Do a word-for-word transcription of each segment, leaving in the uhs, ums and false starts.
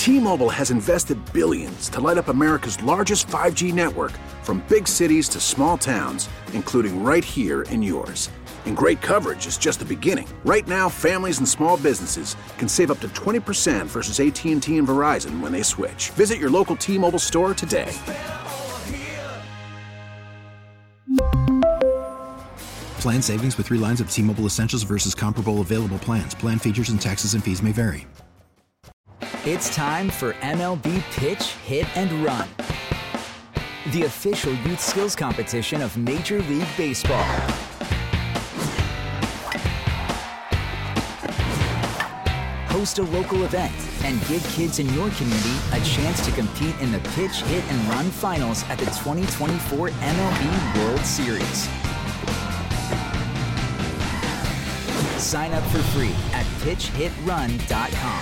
T-Mobile has invested billions to light up America's largest five G network, from big cities to small towns, including right here in yours. And great coverage is just the beginning. Right now, families and small businesses can save up to twenty percent versus A T and T and Verizon when they switch. Visit your local T-Mobile store today. Plan savings with three lines of T-Mobile Essentials versus comparable available plans. Plan features and taxes and fees may vary. It's time for M L B Pitch, Hit, and Run, the official youth skills competition of Major League Baseball. Host a local event and give kids in your community a chance to compete in the Pitch, Hit, and Run finals at the twenty twenty-four M L B World Series. Sign up for free at pitch hit run dot com.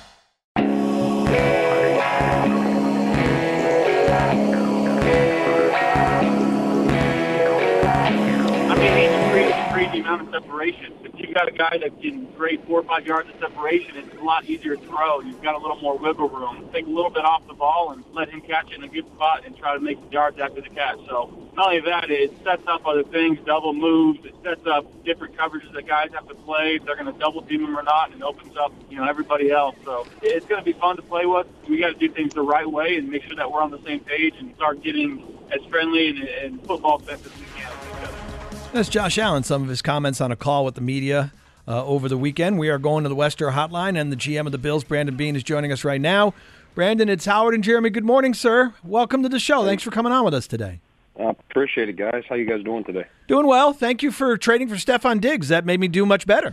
I mean, it's crazy, crazy amount of separation. If you got a guy that can grade four or five yards of separation, it's a lot easier to throw. You've got a little more wiggle room. Take a little bit off the ball and let him catch it in a good spot and try to make the yards after the catch. So not only that, it sets up other things, double moves. It sets up different coverages that guys have to play, if they're going to double team them or not, and opens up, you know, everybody else. So it's going to be fun to play with. We got to do things the right way and make sure that we're on the same page and start getting as friendly and, and football sense as we can with each other. That's Josh Allen, some of his comments on a call with the media uh, over the weekend. We are going to the Wester Hotline, and the G M of the Bills, Brandon Beane, is joining us right now. Brandon, it's Howard and Jeremy. Good morning, sir. Welcome to the show. Thanks for coming on with us today. I appreciate it, guys. How you guys doing today? Doing well. Thank you for trading for Stephon Diggs. That made me do much better.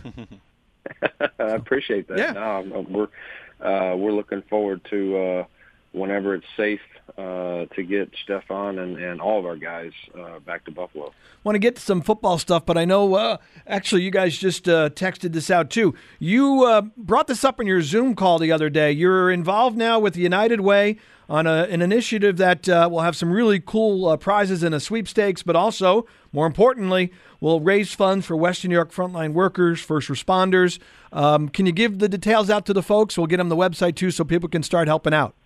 I appreciate that. Yeah. No, we're uh, we're looking forward to uh, whenever it's safe uh, to get Stephon and, and all of our guys uh, back to Buffalo. Want to get to some football stuff, but I know uh, actually you guys just uh, texted this out too. You uh, brought this up in your Zoom call the other day. You're involved now with the United Way on a, an initiative that uh, will have some really cool uh, prizes and a sweepstakes, but also, more importantly, will raise funds for Western New York frontline workers, first responders. Um, can you give the details out to the folks? We'll get them the website too so people can start helping out.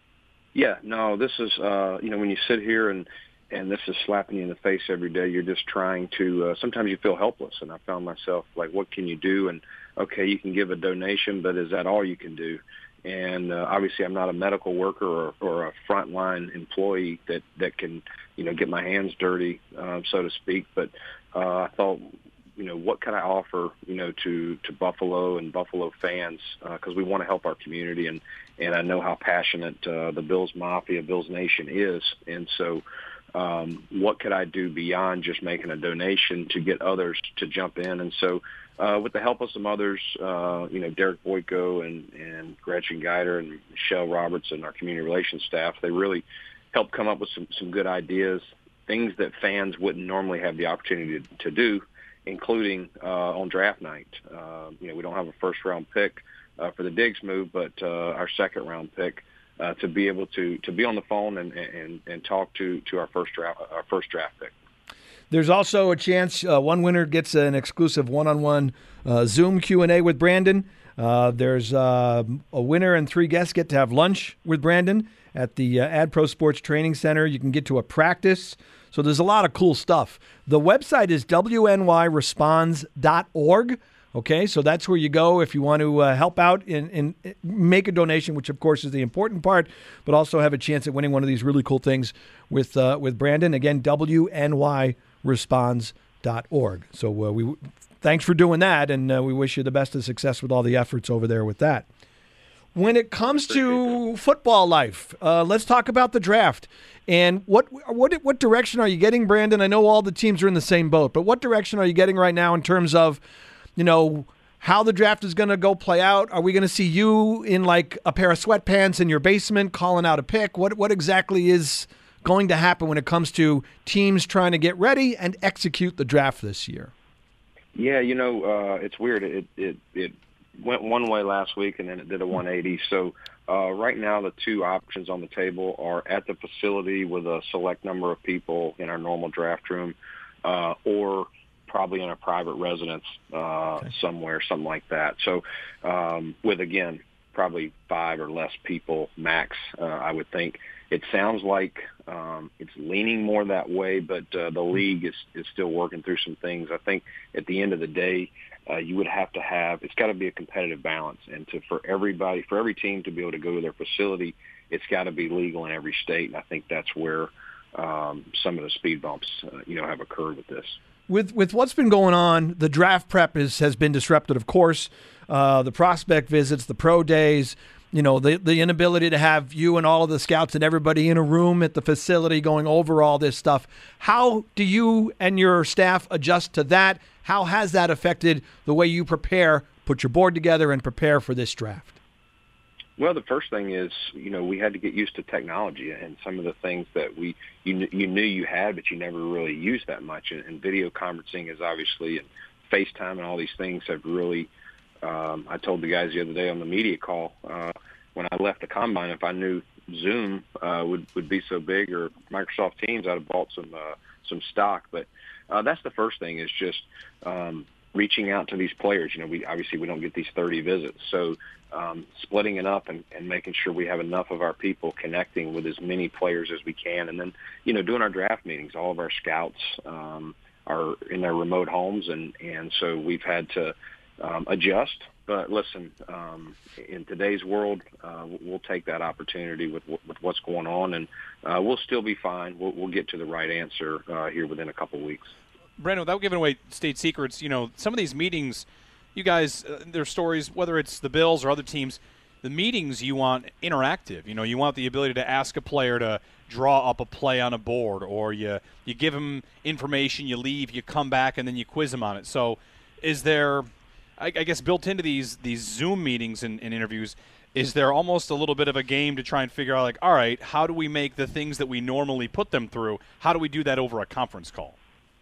Yeah, no, this is, uh, you know, when you sit here and, and this is slapping you in the face every day, you're just trying to, uh, sometimes you feel helpless. And I found myself like, what can you do? And, okay, you can give a donation, but is that all you can do? And uh, obviously I'm not a medical worker or, or a frontline employee that, that can, you know, get my hands dirty, uh, so to speak. But uh, I thought, you know, what can I offer, you know, to, to Buffalo and Buffalo fans, because uh, we want to help our community. And, and I know how passionate uh, the Bills Mafia, Bills Nation is. And so um, what could I do beyond just making a donation to get others to jump in? And so uh, with the help of some others, uh, you know, Derek Boyko and, and Gretchen Geider and Michelle Robertson, our community relations staff, they really helped come up with some, some good ideas, things that fans wouldn't normally have the opportunity to, to do, including uh, on draft night. Uh, you know, we don't have a first-round pick uh, for the Diggs move, but uh, our second-round pick uh, to be able to, to be on the phone and, and, and talk to, to our first draft our first draft pick. There's also a chance uh, one winner gets an exclusive one-on-one uh, Zoom Q and A with Brandon. Uh, there's uh, a winner and three guests get to have lunch with Brandon at the uh, Ad Pro Sports Training Center. You can get to a practice. So there's a lot of cool stuff. The website is W N Y responds dot org. Okay, so that's where you go if you want to uh, help out and, and make a donation, which of course is the important part, but also have a chance at winning one of these really cool things with uh, with Brandon. Again, W N Y responds dot org. So uh, we thanks for doing that, and uh, we wish you the best of success with all the efforts over there with that. When it comes to football life, uh, let's talk about the draft. And what what what direction are you getting, Brandon? I know all the teams are in the same boat, but what direction are you getting right now in terms of, you know, how the draft is going to go play out? Are we going to see you in like a pair of sweatpants in your basement calling out a pick? What what exactly is going to happen when it comes to teams trying to get ready and execute the draft this year? Yeah, you know, uh, it's weird. It it it went one way last week and then it did a one eighty. So uh, right now the two options on the table are at the facility with a select number of people in our normal draft room, uh, or probably in a private residence uh, okay. somewhere, something like that. So um, with, again, probably five or less people max, uh, I would think. It sounds like um, it's leaning more that way, but uh, the league is, is still working through some things. I think at the end of the day, uh, you would have to have, it's got to be a competitive balance. And to for everybody, for every team to be able to go to their facility, it's got to be legal in every state. And I think that's where um, some of the speed bumps, uh, you know, have occurred with this. With with what's been going on, the draft prep is, has been disrupted, of course. Uh, the prospect visits, the pro days, you know, the, the inability to have you and all of the scouts and everybody in a room at the facility going over all this stuff. How do you and your staff adjust to that? How has that affected the way you prepare, put your board together, and prepare for this draft? Well, the first thing is, you know, we had to get used to technology and some of the things that we you, you knew you had, but you never really used that much. And, and video conferencing is obviously, and FaceTime and all these things have really, um, I told the guys the other day on the media call, uh, when I left the Combine, if I knew Zoom uh, would, would be so big or Microsoft Teams, I'd have bought some, uh, some stock. But uh, that's the first thing is just um, reaching out to these players. You know, we obviously we don't get these thirty visits. So um, splitting it up and, and making sure we have enough of our people connecting with as many players as we can. And then, you know, doing our draft meetings. All of our scouts um, are in their remote homes, and, and so we've had to um, adjust. But listen, um, in today's world, uh, we'll take that opportunity with with what's going on, and uh, we'll still be fine. We'll, we'll get to the right answer uh, here within a couple of weeks. Brandon, without giving away state secrets, you know, some of these meetings, you guys, uh, their stories, whether it's the Bills or other teams, the meetings you want interactive. You know, you want the ability to ask a player to draw up a play on a board, or you you give them information, you leave, you come back, and then you quiz them on it. So is there, I, I guess, built into these these Zoom meetings and, and interviews, is there almost a little bit of a game to try and figure out, like, all right, how do we make the things that we normally put them through, how do we do that over a conference call?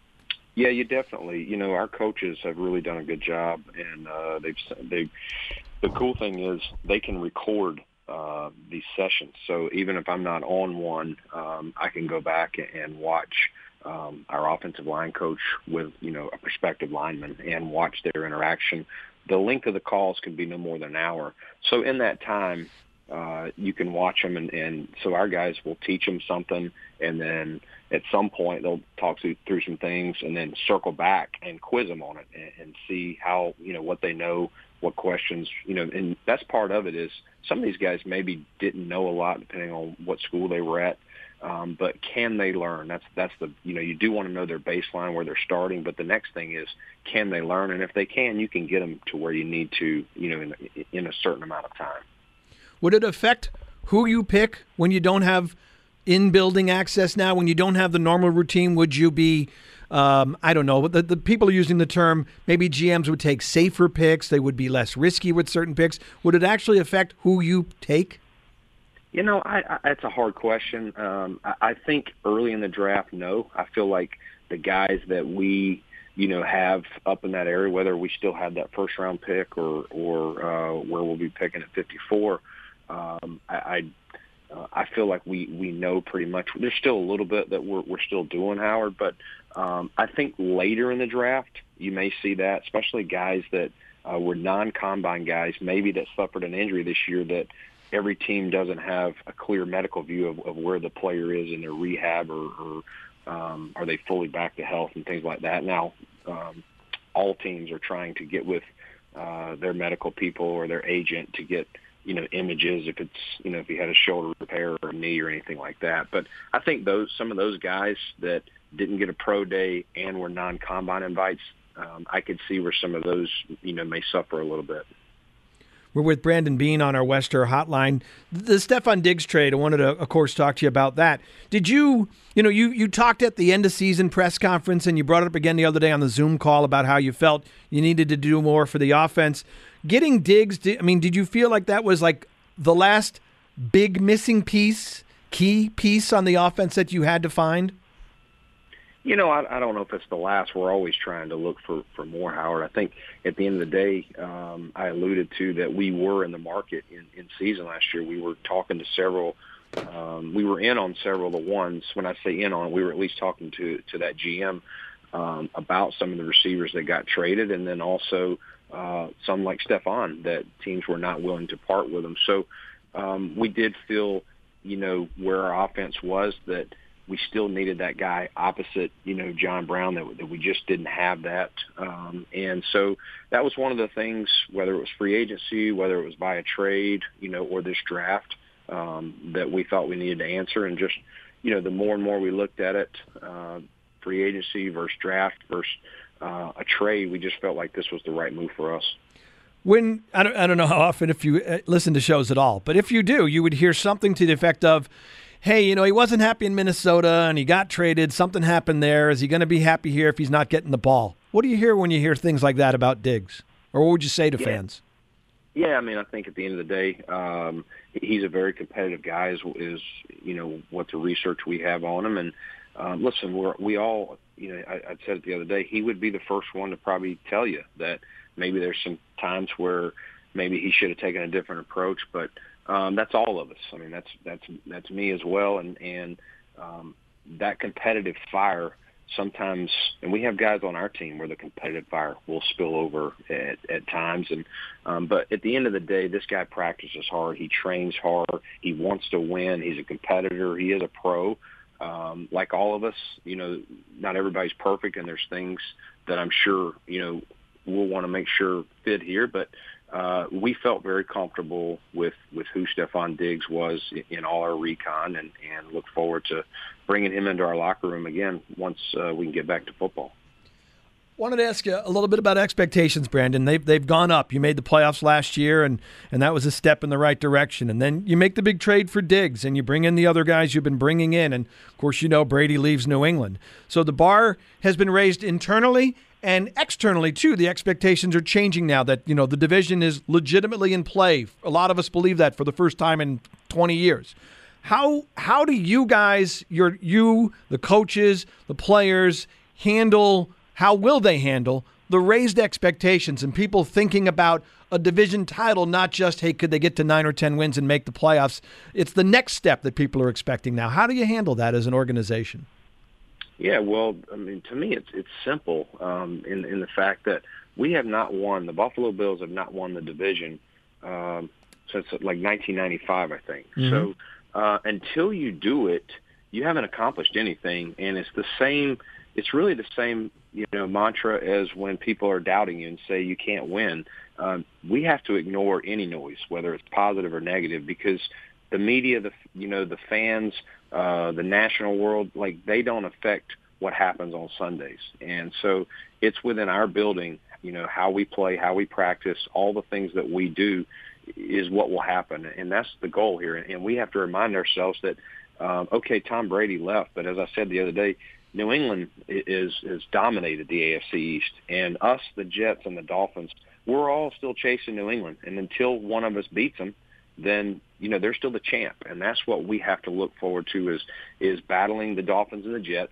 Yeah, you definitely. You know, our coaches have really done a good job, and uh, they've they. The cool thing is they can record uh, these sessions. So even if I'm not on one, um, I can go back and watch um, our offensive line coach with, you know, a prospective lineman and watch their interaction. The length of the calls can be no more than an hour. So in that time, uh, you can watch them, and, and so our guys will teach them something, and then at some point they'll talk through, through some things and then circle back and quiz them on it and, and see how, you know, what they know, what questions, you know, and that's part of it is some of these guys maybe didn't know a lot depending on what school they were at, um, but can they learn? That's, that's the, you know, you do want to know their baseline, where they're starting, but the next thing is, can they learn? And if they can, you can get them to where you need to, you know, in, in a certain amount of time. Would it affect who you pick when you don't have in-building access now, when you don't have the normal routine? Would you be, um, I don't know, the, the people are using the term, maybe G Ms would take safer picks, they would be less risky with certain picks. Would it actually affect who you take? You know, I, I, that's a hard question. Um, I, I think early in the draft, no. I feel like the guys that we, you know, have up in that area, whether we still have that first-round pick or, or uh, where we'll be picking at fifty-four, um, I, I Uh, I feel like we, we know pretty much. There's still a little bit that we're we're still doing, Howard, but um, I think later in the draft you may see that, especially guys that uh, were non-combine guys, maybe that suffered an injury this year, that every team doesn't have a clear medical view of, of where the player is in their rehab, or, or um, are they fully back to health and things like that. Now, um, all teams are trying to get with uh, their medical people or their agent to get, you know, images if it's, you know, if he had a shoulder repair or a knee or anything like that. But I think those, some of those guys that didn't get a pro day and were non-combine invites, um, I could see where some of those, you know, may suffer a little bit. We're with Brandon Beane on our Wester hotline. The Stefon Diggs trade, I wanted to, of course, talk to you about that. Did you, you know, you, you talked at the end of season press conference, and you brought it up again the other day on the Zoom call about how you felt you needed to do more for the offense. Getting Diggs, I mean, did you feel like that was like the last big missing piece, key piece on the offense that you had to find? You know, I, I don't know if it's the last. We're always trying to look for, for more, Howard. I think at the end of the day, um, I alluded to that we were in the market in, in season last year. We were talking to several. Um, we were in on several of the ones. When I say in on, we were at least talking to, to that G M um, about some of the receivers that got traded, and then also uh, some like Stephon, that teams were not willing to part with him. So um, we did feel, you know, where our offense was, that we still needed that guy opposite, you know, John Brown, that, that we just didn't have that. Um, and so that was one of the things, whether it was free agency, whether it was by a trade, you know, or this draft, um, that we thought we needed to answer. And just, you know, the more and more we looked at it, uh, free agency versus draft versus uh, a trade, we just felt like this was the right move for us. When I don't, I don't know how often if you listen to shows at all, but if you do, you would hear something to the effect of, hey, you know, he wasn't happy in Minnesota and he got traded. Something happened there. Is he going to be happy here if he's not getting the ball? What do you hear when you hear things like that about Diggs? Or what would you say to yeah. fans? Yeah, I mean, I think at the end of the day, um, he's a very competitive guy, is, is, you know, what the research we have on him. And um, listen, we're, we all, you know, I, I said it the other day, he would be the first one to probably tell you that maybe there's some times where maybe he should have taken a different approach, but Um, that's all of us. I mean, that's that's that's me as well, and and um, that competitive fire sometimes, and we have guys on our team where the competitive fire will spill over at, at times, and um, but at the end of the day, this guy practices hard. He trains hard. He wants to win. He's a competitor. He is a pro. Um, like all of us, you know, not everybody's perfect, and there's things that I'm sure, you know, we'll want to make sure fit here, but Uh, we felt very comfortable with, with who Stephon Diggs was in, in all our recon, and, and look forward to bringing him into our locker room again once uh, we can get back to football. Wanted to ask you a little bit about expectations, Brandon. They've, they've gone up. You made the playoffs last year, and, and that was a step in the right direction. And then you make the big trade for Diggs, and you bring in the other guys you've been bringing in. And, of course, you know Brady leaves New England. So the bar has been raised internally and externally, too. The expectations are changing now that, you know, the division is legitimately in play. A lot of us believe that for the first time in twenty years. How how do you guys, your you, the coaches, the players, handle, how will they handle the raised expectations and people thinking about a division title, not just, hey, could they get to nine or ten wins and make the playoffs? It's the next step that people are expecting now. How do you handle that as an organization? Yeah, well, I mean, to me, it's it's simple um, in in the fact that we have not won. The Buffalo Bills have not won the division um, since like nineteen ninety-five, I think. Mm-hmm. So uh, until you do it, you haven't accomplished anything, and it's the same. It's really the same, you know, mantra as when people are doubting you and say you can't win. Um, we have to ignore any noise, whether it's positive or negative, because the media, the you know, the fans, uh, the national world, like, they don't affect what happens on Sundays. And so it's within our building, you know, how we play, how we practice, all the things that we do is what will happen. And that's the goal here. And we have to remind ourselves that, um, okay, Tom Brady left, but as I said the other day, New England is has dominated the A F C East. And us, the Jets and the Dolphins, we're all still chasing New England. And until one of us beats them, then, you know, they're still the champ. And that's what we have to look forward to is is battling the Dolphins and the Jets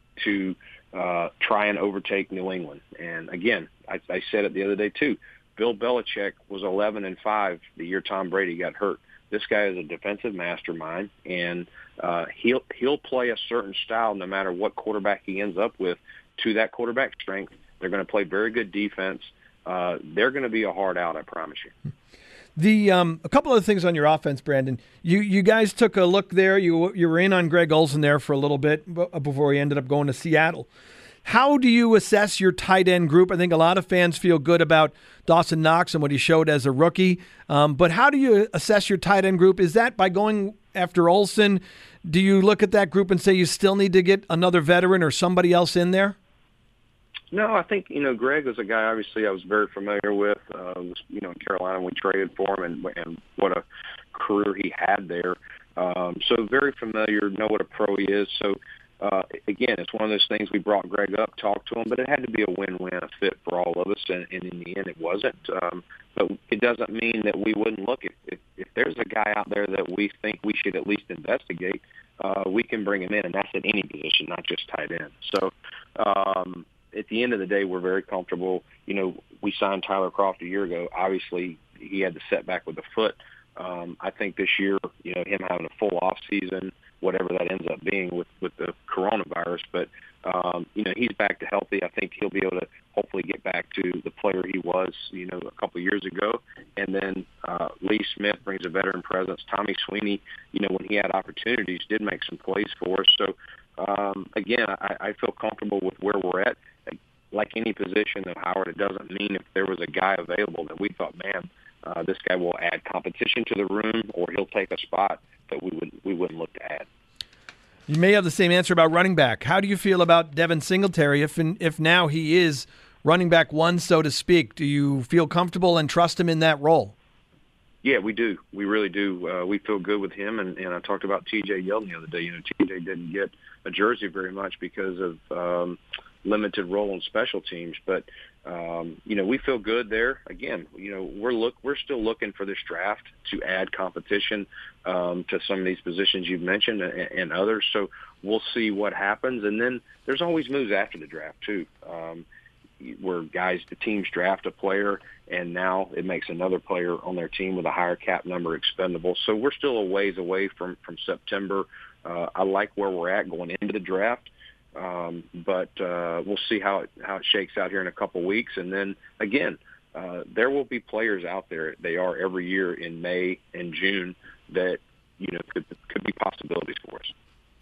to uh, try and overtake New England. And, again, I, I said it the other day, too. Bill Belichick was eleven and five the year Tom Brady got hurt. This guy is a defensive mastermind, and uh, he'll he'll play a certain style no matter what quarterback he ends up with to that quarterback strength. They're going to play very good defense. Uh, they're going to be a hard out, I promise you. The um, a couple of things on your offense, Brandon. You you guys took a look there. You you were in on Greg Olsen there for a little bit before he ended up going to Seattle. How do you assess your tight end group? I think a lot of fans feel good about Dawson Knox and what he showed as a rookie. Um, but how do you assess your tight end group? Is that by going after Olsen? Do you look at that group and say you still need to get another veteran or somebody else in there? No, I think, you know, Greg was a guy, obviously, I was very familiar with. Uh, was, you know, in Carolina, we traded for him, and, and what a career he had there. Um, so very familiar, know what a pro he is. So, uh, again, it's one of those things. We brought Greg up, talked to him, but it had to be a win-win, a fit for all of us, and, and in the end it wasn't. Um, but it doesn't mean that we wouldn't look. If, if, if there's a guy out there that we think we should at least investigate, uh, we can bring him in, and that's at any position, not just tight end. So, um at the end of the day, we're very comfortable. You know, we signed Tyler Kroft a year ago. Obviously, he had the setback with the foot. Um, I think this year, you know, him having a full off season, whatever that ends up being with, with the coronavirus. But, um, you know, he's back to healthy. I think he'll be able to hopefully get back to the player he was, you know, a couple of years ago. And then uh, Lee Smith brings a veteran presence. Tommy Sweeney, you know, when he had opportunities, did make some plays for us. So, um, again, I, I feel comfortable with where we're at. Like any position of Howard, it doesn't mean if there was a guy available that we thought, man, uh, this guy will add competition to the room or he'll take a spot that we, would, we wouldn't look to add. You may have the same answer about running back. How do you feel about Devin Singletary if if now he is running back one, so to speak? Do you feel comfortable and trust him in that role? Yeah, we do. We really do. Uh, we feel good with him. And, and I talked about T J Yeldon the other day. You know, T J didn't get a jersey very much because of um, limited role in special teams. But, um, you know, we feel good there. Again, you know, we're look we're still looking for this draft to add competition um, to some of these positions you've mentioned and, and others. So we'll see what happens. And then there's always moves after the draft, too. Um, where guys, the teams draft a player, and now it makes another player on their team with a higher cap number expendable. So we're still a ways away from, from September. Uh, I like where we're at going into the draft, um, but uh, we'll see how it, how it shakes out here in a couple weeks. And then, again, uh, there will be players out there, they are every year in May and June, that, you know, could, could be possibilities for us.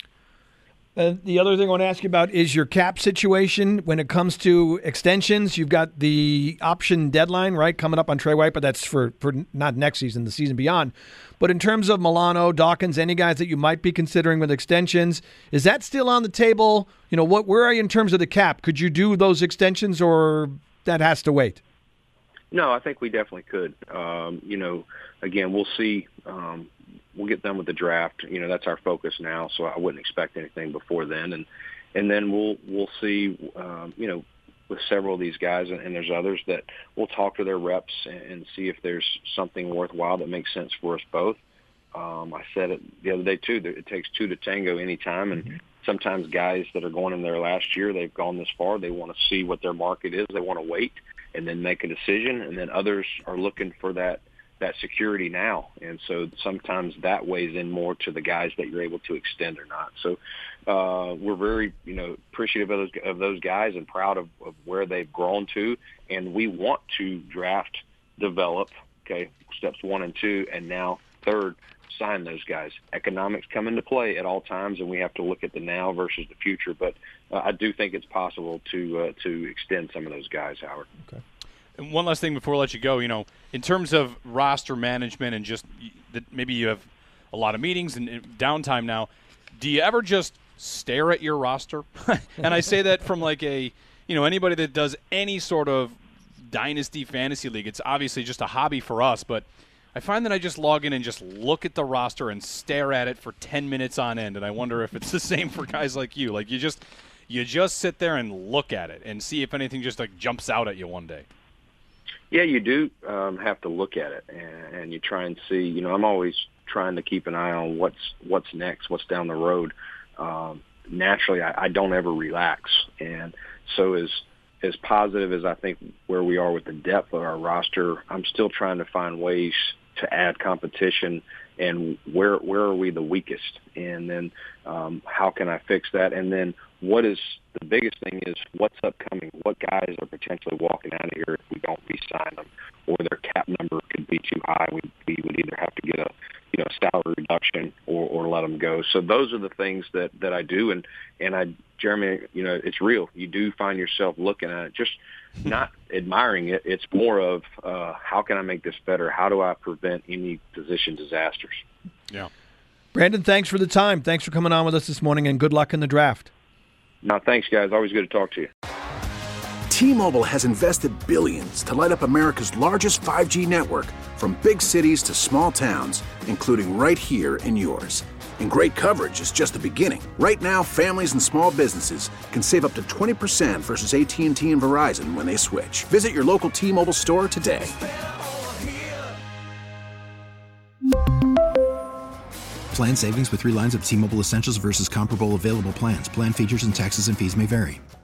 Uh, the other thing I want to ask you about is your cap situation when it comes to extensions. You've got the option deadline, right, coming up on Trey White, but that's for, for not next season, the season beyond. But in terms of Milano, Dawkins, any guys that you might be considering with extensions, is that still on the table? You know, what? Where are you in terms of the cap? Could you do those extensions, or that has to wait? No, I think we definitely could. Um, you know, again, we'll see. Um, We'll get done with the draft. You know, that's our focus now, so I wouldn't expect anything before then. And and then we'll we'll see, um, you know, with several of these guys, and, and there's others that we'll talk to their reps and, and see if there's something worthwhile that makes sense for us both. Um, I said it the other day, too, that it takes two to tango anytime, and mm-hmm. sometimes guys that are going in their last year, they've gone this far, they want to see what their market is, they want to wait and then make a decision, and then others are looking for that that security now. And so sometimes that weighs in more to the guys that you're able to extend or not. So uh, we're very, you know, appreciative of those, of those guys and proud of, of where they've grown to. And we want to draft, develop, okay, steps one and two, and now third, sign those guys. Economics come into play at all times, and we have to look at the now versus the future. But uh, I do think it's possible to uh, to extend some of those guys, Howard. Okay. And one last thing before I let you go, you know, in terms of roster management and just that maybe you have a lot of meetings and downtime now, do you ever just stare at your roster? And I say that from like a, you know, anybody that does any sort of dynasty fantasy league, it's obviously just a hobby for us, but I find that I just log in and just look at the roster and stare at it for ten minutes on end, and I wonder if it's the same for guys like you. Like you just you just sit there and look at it and see if anything just like jumps out at you one day. Yeah, you do um, have to look at it, and, and you try and see. You know, I'm always trying to keep an eye on what's what's next, what's down the road. Um, naturally, I, I don't ever relax, and so as as positive as I think where we are with the depth of our roster, I'm still trying to find ways to add competition, and where where are we the weakest, and then um, how can I fix that, and then what is the biggest thing is what's upcoming, what guys are potentially walking out of here if we don't re-sign them, or their cap number could be too high. We, we would either have to get a you know salary reduction or, or let them go. So those are the things that, that I do, and and I Jeremy, you know, it's real. You do find yourself looking at it, just not admiring it. It's more of uh, how can I make this better? How do I prevent any position disasters? Yeah. Brandon, thanks for the time. Thanks for coming on with us this morning, and good luck in the draft. No, thanks, guys. Always good to talk to you. T-Mobile has invested billions to light up America's largest five G network, from big cities to small towns, including right here in yours. And great coverage is just the beginning. Right now, families and small businesses can save up to twenty percent versus A T and T and Verizon when they switch. Visit your local T-Mobile store today. Plan savings with three lines of T-Mobile Essentials versus comparable available plans. Plan features and taxes and fees may vary.